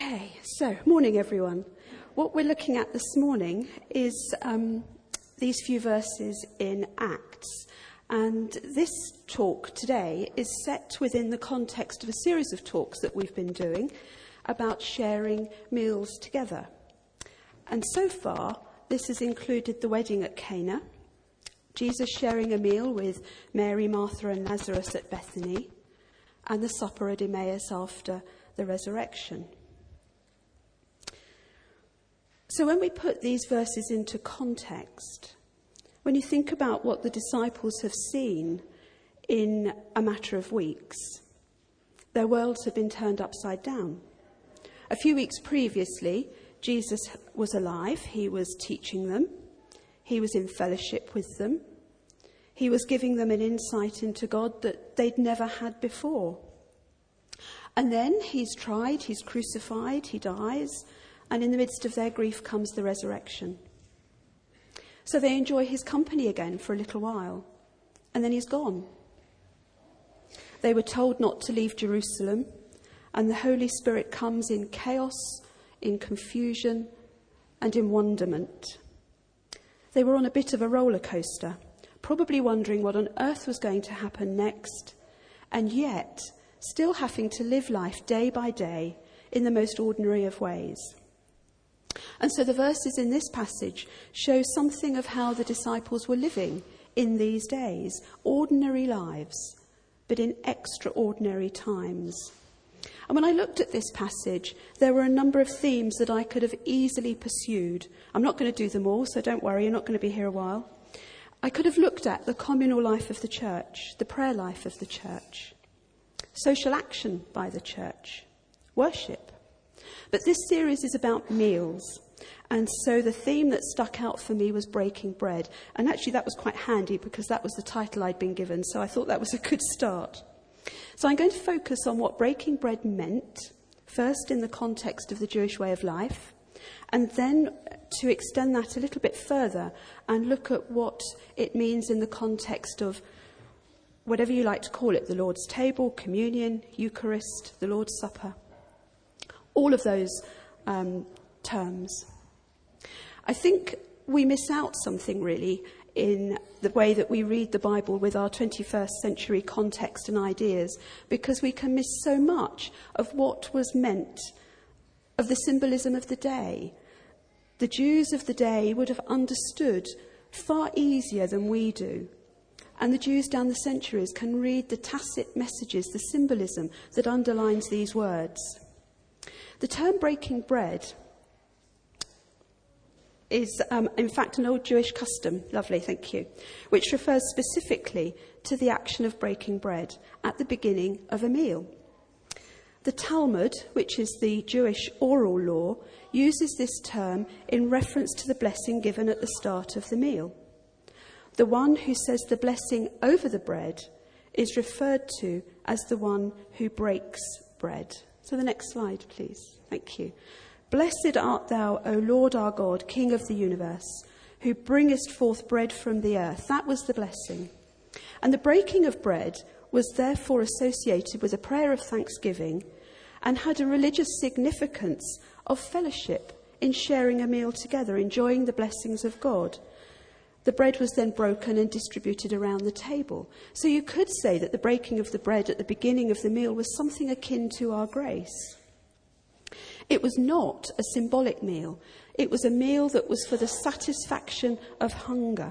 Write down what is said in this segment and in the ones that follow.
Okay, so morning everyone. What we're looking at this morning is these few verses in Acts. And this talk today is set within the context of a series of talks that we've been doing about sharing meals together. And so far, this has included the wedding at Cana, Jesus sharing a meal with Mary, Martha and Lazarus at Bethany, and the supper at Emmaus after the resurrection. So when we put these verses into context, when you think about what the disciples have seen in a matter of weeks, their worlds have been turned upside down. A few weeks previously, Jesus was alive. He was teaching them. He was in fellowship with them. He was giving them an insight into God that they'd never had before. And then he's tried, he's crucified, he dies, and in the midst of their grief comes the resurrection. So they enjoy his company again for a little while, and then he's gone. They were told not to leave Jerusalem, and the Holy Spirit comes in chaos, in confusion, and in wonderment. They were on a bit of a roller coaster, probably wondering what on earth was going to happen next, and yet still having to live life day by day in the most ordinary of ways. And so the verses in this passage show something of how the disciples were living in these days, ordinary lives, but in extraordinary times. And when I looked at this passage, there were a number of themes that I could have easily pursued. I'm not going to do them all, so don't worry, you're not going to be here a while. I could have looked at the communal life of the church, the prayer life of the church, social action by the church, worship. But this series is about meals. And so the theme that stuck out for me was breaking bread. And actually that was quite handy because that was the title I'd been given. So I thought that was a good start. So I'm going to focus on what breaking bread meant, first in the context of the Jewish way of life, and then to extend that a little bit further and look at what it means in the context of whatever you like to call it, the Lord's table, communion, Eucharist, the Lord's Supper, all of those terms. I think we miss out something really in the way that we read the Bible with our 21st century context and ideas, because we can miss so much of what was meant, of the symbolism of the day. The Jews of the day would have understood far easier than we do. And the Jews down the centuries can read the tacit messages, the symbolism that underlines these words. The term breaking bread is, in fact, an old Jewish custom, lovely, thank you, which refers specifically to the action of breaking bread at the beginning of a meal. The Talmud, which is the Jewish oral law, uses this term in reference to the blessing given at the start of the meal. The one who says the blessing over the bread is referred to as the one who breaks bread. So the next slide, please. Thank you. Blessed art thou, O Lord our God, King of the universe, who bringest forth bread from the earth. That was the blessing. And the breaking of bread was therefore associated with a prayer of thanksgiving and had a religious significance of fellowship in sharing a meal together, enjoying the blessings of God. The bread was then broken and distributed around the table. So you could say that the breaking of the bread at the beginning of the meal was something akin to our grace. It was not a symbolic meal. It was a meal that was for the satisfaction of hunger.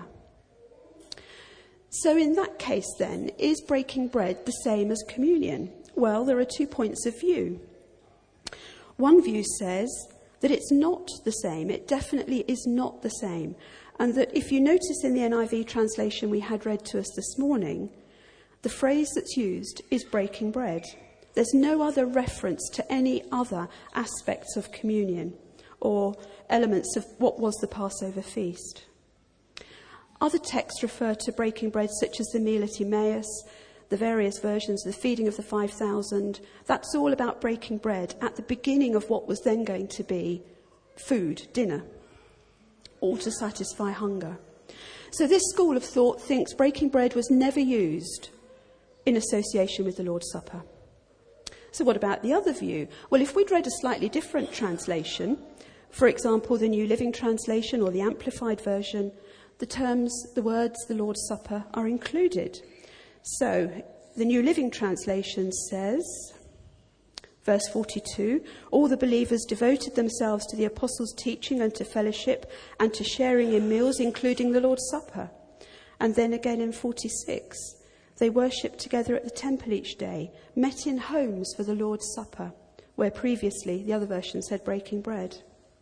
So in that case then, is breaking bread the same as communion? Well, there are 2 points of view. One view says that it's not the same. It definitely is not the same. And that if you notice in the NIV translation we had read to us this morning, the phrase that's used is breaking bread. There's no other reference to any other aspects of communion or elements of what was the Passover feast. Other texts refer to breaking bread such as the meal at Emmaus, the various versions of the feeding of the 5,000. That's all about breaking bread at the beginning of what was then going to be food, dinner, all to satisfy hunger. So this school of thought thinks breaking bread was never used in association with the Lord's Supper. So what about the other view? Well, if we'd read a slightly different translation, for example, the New Living Translation or the Amplified Version, the words, the Lord's Supper, are included. So the New Living Translation says, verse 42, all the believers devoted themselves to the apostles' teaching and to fellowship and to sharing in meals, including the Lord's Supper. And then again in 46, they worshipped together at the temple each day, met in homes for the Lord's Supper, where previously the other version said breaking bread.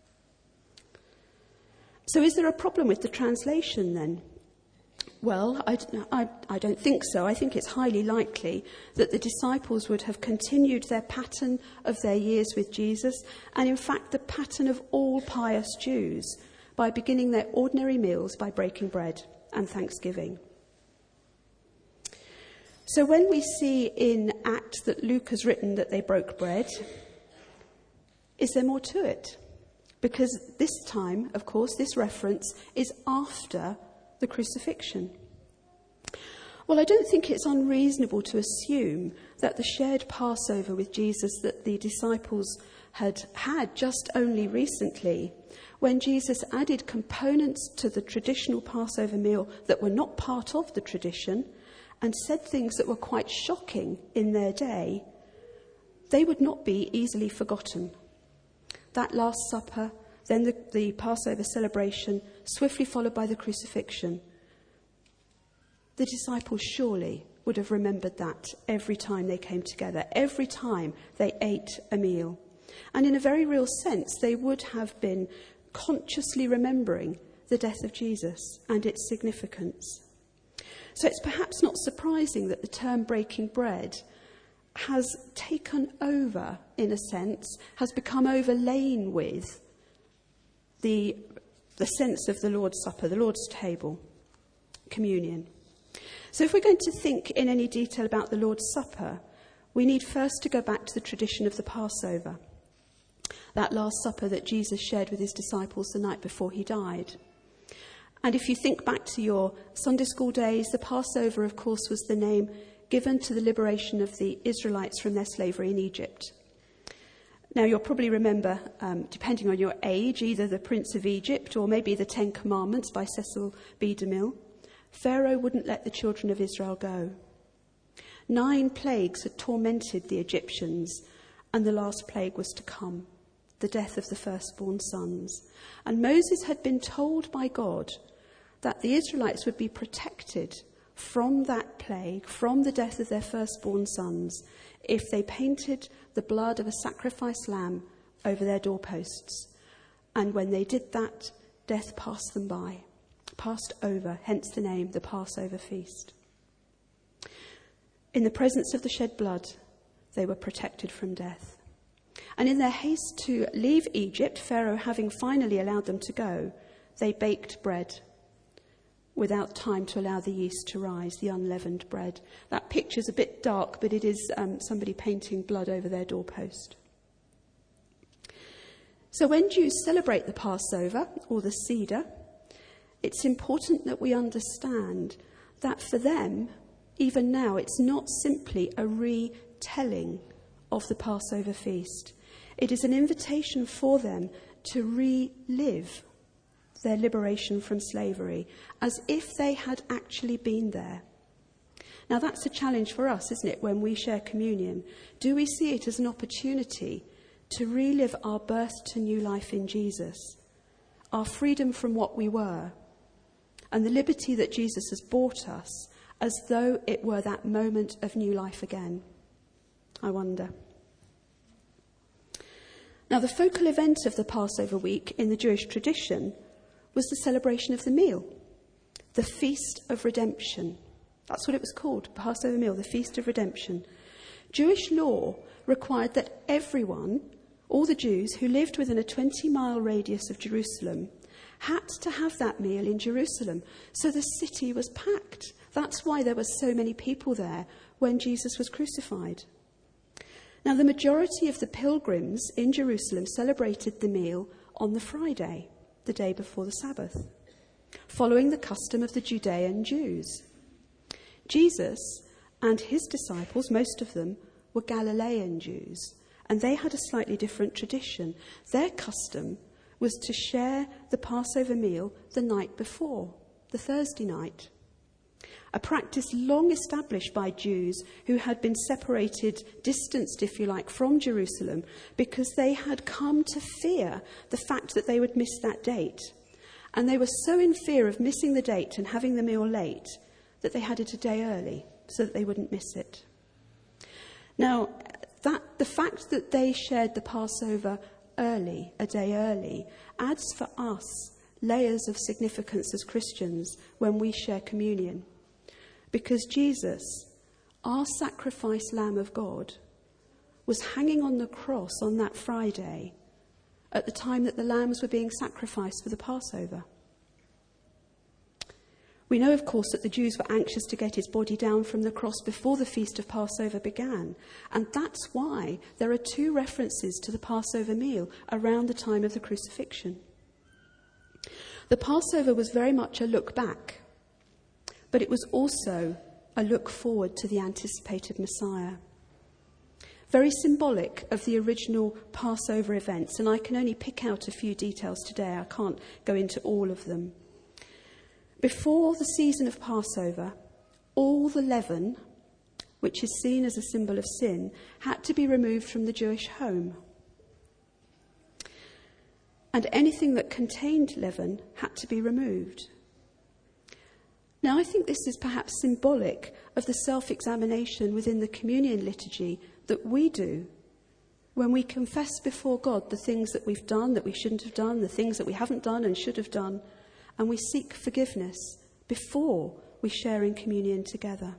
So is there a problem with the translation then? Well, I don't think so. I think it's highly likely that the disciples would have continued their pattern of their years with Jesus, and in fact the pattern of all pious Jews, by beginning their ordinary meals by breaking bread and thanksgiving. So when we see in Acts that Luke has written that they broke bread, is there more to it? Because this time, of course, this reference is after the crucifixion. Well, I don't think it's unreasonable to assume that the shared Passover with Jesus that the disciples had just only recently, when Jesus added components to the traditional Passover meal that were not part of the tradition and said things that were quite shocking in their day, they would not be easily forgotten. That Last Supper, then the Passover celebration, swiftly followed by the crucifixion. The disciples surely would have remembered that every time they came together, every time they ate a meal. And in a very real sense, they would have been consciously remembering the death of Jesus and its significance. So it's perhaps not surprising that the term breaking bread has taken over, in a sense, has become overlain with the sense of the Lord's Supper, the Lord's table, communion. So if we're going to think in any detail about the Lord's Supper, we need first to go back to the tradition of the Passover, that Last Supper that Jesus shared with his disciples the night before he died. And if you think back to your Sunday school days, the Passover, of course, was the name given to the liberation of the Israelites from their slavery in Egypt. Now, you'll probably remember, depending on your age, either The Prince of Egypt or maybe The Ten Commandments by Cecil B. DeMille. Pharaoh wouldn't let the children of Israel go. 9 plagues had tormented the Egyptians, and the last plague was to come, the death of the firstborn sons. And Moses had been told by God that the Israelites would be protected from that plague, from the death of their firstborn sons, if they painted the blood of a sacrificed lamb over their doorposts. And when they did that, death passed them by, passed over, hence the name, the Passover feast. In the presence of the shed blood, they were protected from death. And in their haste to leave Egypt, Pharaoh having finally allowed them to go, they baked bread without time to allow the yeast to rise, the unleavened bread. That picture's a bit dark, but it is somebody painting blood over their doorpost. So when Jews celebrate the Passover, or the Seder, it's important that we understand that for them, even now, it's not simply a retelling of the Passover feast. It is an invitation for them to relive their liberation from slavery, as if they had actually been there. Now that's a challenge for us, isn't it, when we share communion? Do we see it as an opportunity to relive our birth to new life in Jesus, our freedom from what we were, and the liberty that Jesus has bought us, as though it were that moment of new life again? I wonder. Now, the focal event of the Passover week in the Jewish tradition was the celebration of the meal, the Feast of Redemption. That's what it was called, Passover meal, the Feast of Redemption. Jewish law required that everyone, all the Jews who lived within a 20-mile radius of Jerusalem, had to have that meal in Jerusalem. So the city was packed. That's why there were so many people there when Jesus was crucified. Now, the majority of the pilgrims in Jerusalem celebrated the meal on the Friday, the day before the Sabbath, following the custom of the Judean Jews. Jesus and his disciples, most of them, were Galilean Jews, and they had a slightly different tradition. Their custom was to share the Passover meal the night before, the Thursday night. A practice long established by Jews who had been separated, distanced, if you like, from Jerusalem because they had come to fear the fact that they would miss that date. And they were so in fear of missing the date and having the meal late that they had it a day early so that they wouldn't miss it. Now, the fact that they shared the Passover early, a day early, adds for us layers of significance as Christians when we share communion. Because Jesus, our sacrificed Lamb of God, was hanging on the cross on that Friday at the time that the lambs were being sacrificed for the Passover. We know, of course, that the Jews were anxious to get his body down from the cross before the feast of Passover began. And that's why there are 2 references to the Passover meal around the time of the crucifixion. The Passover was very much a look back, but it was also a look forward to the anticipated Messiah. Very symbolic of the original Passover events, and I can only pick out a few details today. I can't go into all of them. Before the season of Passover, all the leaven, which is seen as a symbol of sin, had to be removed from the Jewish home. And anything that contained leaven had to be removed. Now, I think this is perhaps symbolic of the self-examination within the communion liturgy that we do when we confess before God the things that we've done, that we shouldn't have done, the things that we haven't done and should have done, and we seek forgiveness before we share in communion together.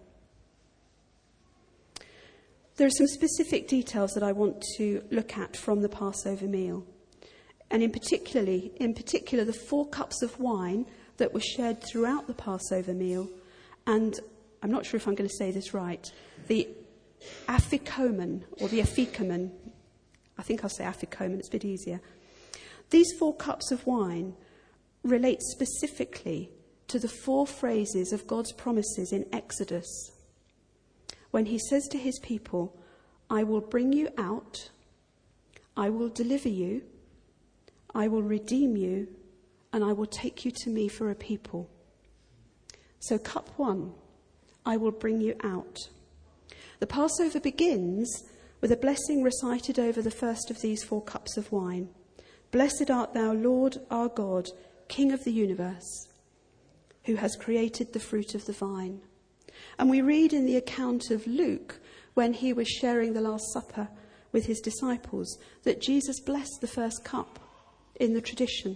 There are some specific details that I want to look at from the Passover meal. And in particular, the 4 cups of wine that were shared throughout the Passover meal, and I'm not sure if I'm going to say this right, the afikomen, or the afikomen, I think I'll say afikomen, it's a bit easier. These 4 cups of wine relate specifically to the 4 phrases of God's promises in Exodus, when he says to his people, I will bring you out, I will deliver you, I will redeem you, and I will take you to me for a people. So cup 1, I will bring you out. The Passover begins with a blessing recited over the first of these 4 cups of wine. Blessed art thou, Lord our God, King of the universe, who has created the fruit of the vine. And we read in the account of Luke, when he was sharing the Last Supper with his disciples, that Jesus blessed the first cup in the tradition.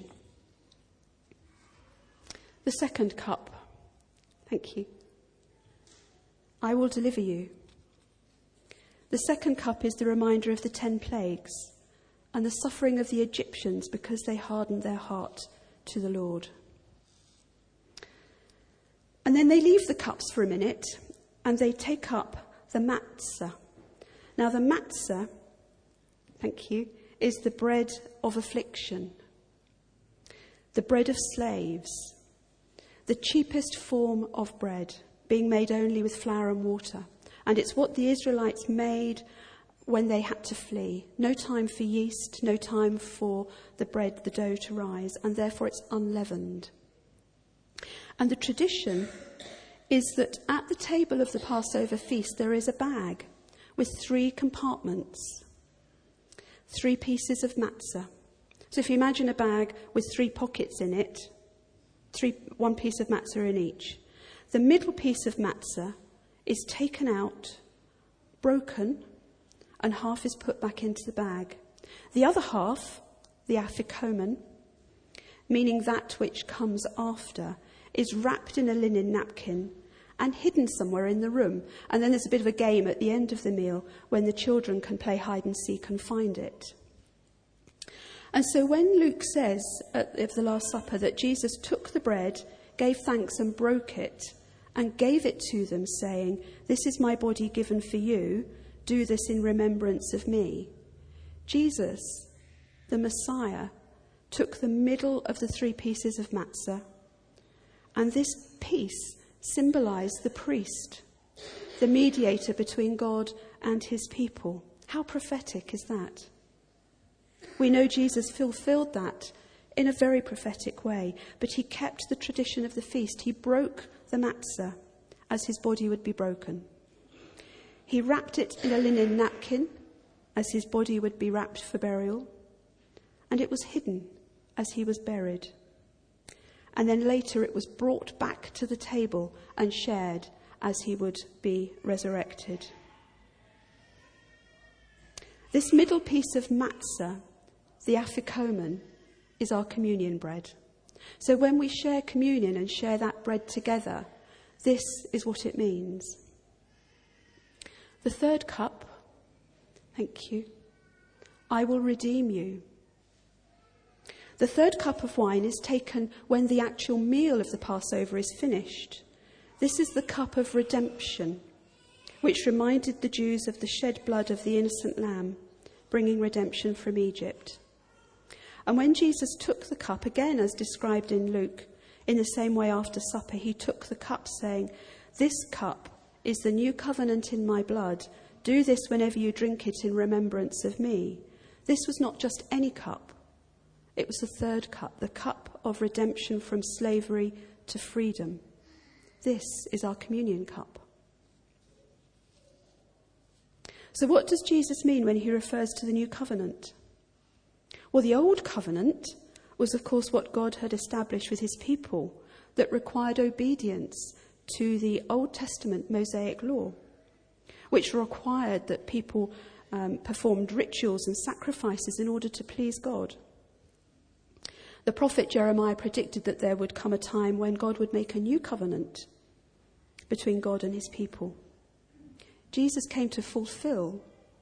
The second cup, thank you, I will deliver you. The second cup is the reminder of the 10 plagues and the suffering of the Egyptians because they hardened their heart to the Lord. And then they leave the cups for a minute and they take up the matzah. Now the matzah, thank you, is the bread of affliction, the bread of slaves, the cheapest form of bread, being made only with flour and water. And it's what the Israelites made when they had to flee. No time for yeast, no time for the bread, the dough to rise, and therefore it's unleavened. And the tradition is that at the table of the Passover feast there is a bag with 3 compartments, 3 pieces of matzah. So if you imagine a bag with 3 pockets in it, 1 piece of matzah in each. The middle piece of matzah is taken out, broken, and half is put back into the bag. The other half, the afikomen, meaning that which comes after, is wrapped in a linen napkin and hidden somewhere in the room. And then there's a bit of a game at the end of the meal when the children can play hide and seek and find it. And so when Luke says at the Last Supper that Jesus took the bread, gave thanks and broke it, and gave it to them, saying, "This is my body given for you. Do this in remembrance of me." Jesus, the Messiah, took the middle of the 3 pieces of matzah, and this piece symbolized the priest the mediator between God and his people. How prophetic is that? We know Jesus fulfilled that in a very prophetic way, but he kept the tradition of the feast. He broke the matzah as his body would be broken. He wrapped it in a linen napkin as his body would be wrapped for burial, and it was hidden as he was buried. And then later it was brought back to the table and shared as he would be resurrected. This middle piece of matzah, the afikomen, is our communion bread. So when we share communion and share that bread together, this is what it means. The third cup, thank you, I will redeem you. The third cup of wine is taken when the actual meal of the Passover is finished. This is the cup of redemption, which reminded the Jews of the shed blood of the innocent lamb, bringing redemption from Egypt. And when Jesus took the cup, again as described in Luke, in the same way after supper, he took the cup saying, "This cup is the new covenant in my blood. Do this whenever you drink it in remembrance of me." This was not just any cup. It was the third cup, the cup of redemption from slavery to freedom. This is our communion cup. So what does Jesus mean when he refers to the new covenant? Well, the old covenant was, of course, what God had established with his people that required obedience to the Old Testament Mosaic law, which required that people performed rituals and sacrifices in order to please God. The prophet Jeremiah predicted that there would come a time when God would make a new covenant between God and his people. Jesus came to fulfill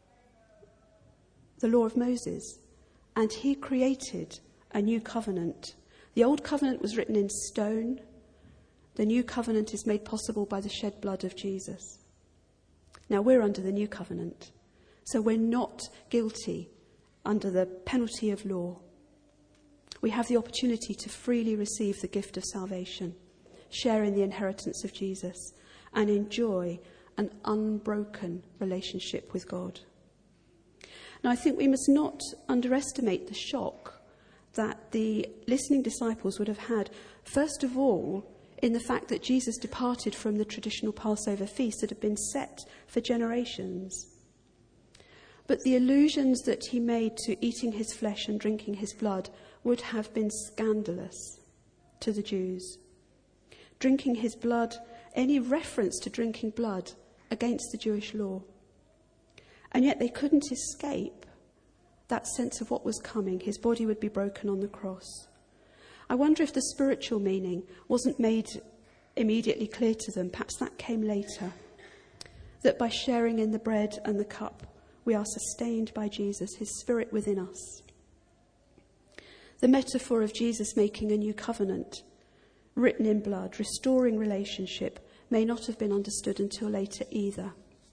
the law of Moses, and he created a new covenant. The old covenant was written in stone. The new covenant is made possible by the shed blood of Jesus. Now we're under the new covenant, so we're not guilty under the penalty of law. We have the opportunity to freely receive the gift of salvation, share in the inheritance of Jesus, and enjoy an unbroken relationship with God. Now, I think we must not underestimate the shock that the listening disciples would have had, first of all, in the fact that Jesus departed from the traditional Passover feast that had been set for generations. But the allusions that he made to eating his flesh and drinking his blood would have been scandalous to the Jews. Drinking his blood, any reference to drinking blood against the Jewish law. And yet they couldn't escape that sense of what was coming. His body would be broken on the cross. I wonder if the spiritual meaning wasn't made immediately clear to them. Perhaps that came later. That by sharing in the bread and the cup, we are sustained by Jesus, his spirit within us. The metaphor of Jesus making a new covenant, written in blood, restoring relationship, may not have been understood until later either.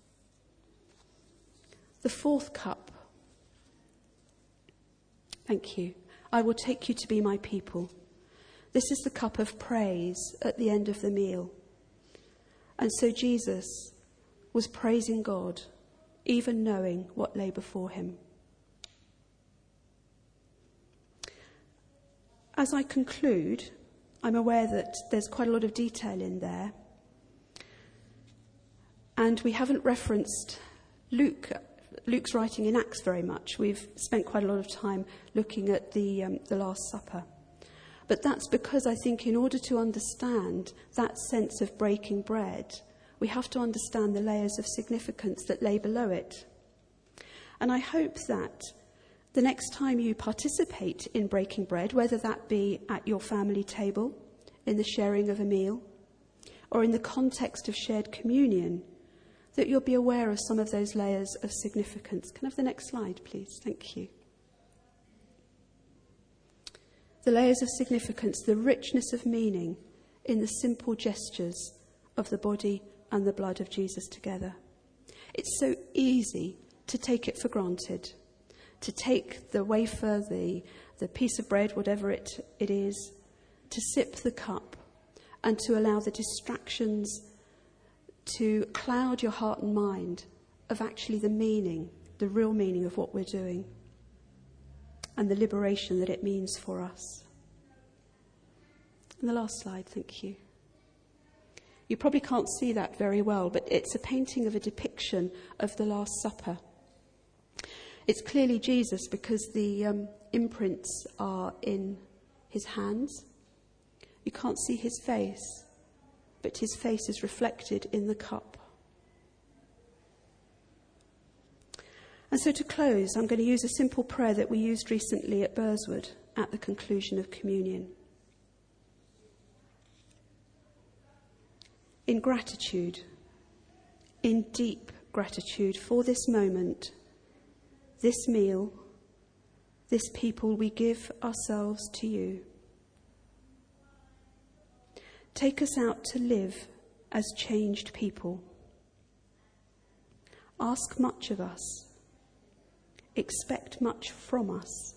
The fourth cup. Thank you. I will take you to be my people. This is the cup of praise at the end of the meal. And so Jesus was praising God, even knowing what lay before him. As I conclude, I'm aware that there's quite a lot of detail in there. And we haven't referenced Luke's writing in Acts very much. We've spent quite a lot of time looking at the Last Supper. But that's because I think in order to understand that sense of breaking bread, we have to understand the layers of significance that lay below it. And I hope that the next time you participate in breaking bread, whether that be at your family table, in the sharing of a meal, or in the context of shared communion, that you'll be aware of some of those layers of significance. Can I have the next slide, please? Thank you. The layers of significance, the richness of meaning in the simple gestures of the body and the blood of Jesus together. It's so easy to take it for granted, to take the wafer, the piece of bread, whatever it is, to sip the cup and to allow the distractions to cloud your heart and mind of actually the meaning, the real meaning of what we're doing, and the liberation that it means for us. And the last slide, thank you. You probably can't see that very well, but it's a painting of a depiction of the Last Supper. It's clearly Jesus because the imprints are in his hands. You can't see his face, but his face is reflected in the cup. And so to close, I'm going to use a simple prayer that we used recently at Burswood at the conclusion of communion. In gratitude, in deep gratitude for this moment, this meal, this people, we give ourselves to you. Take us out to live as changed people. Ask much of us. Expect much from us.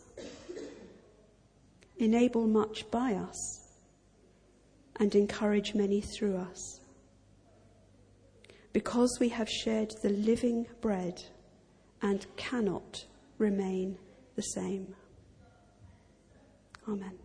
Enable much by us. And encourage many through us. Because we have shared the living bread and cannot remain the same. Amen.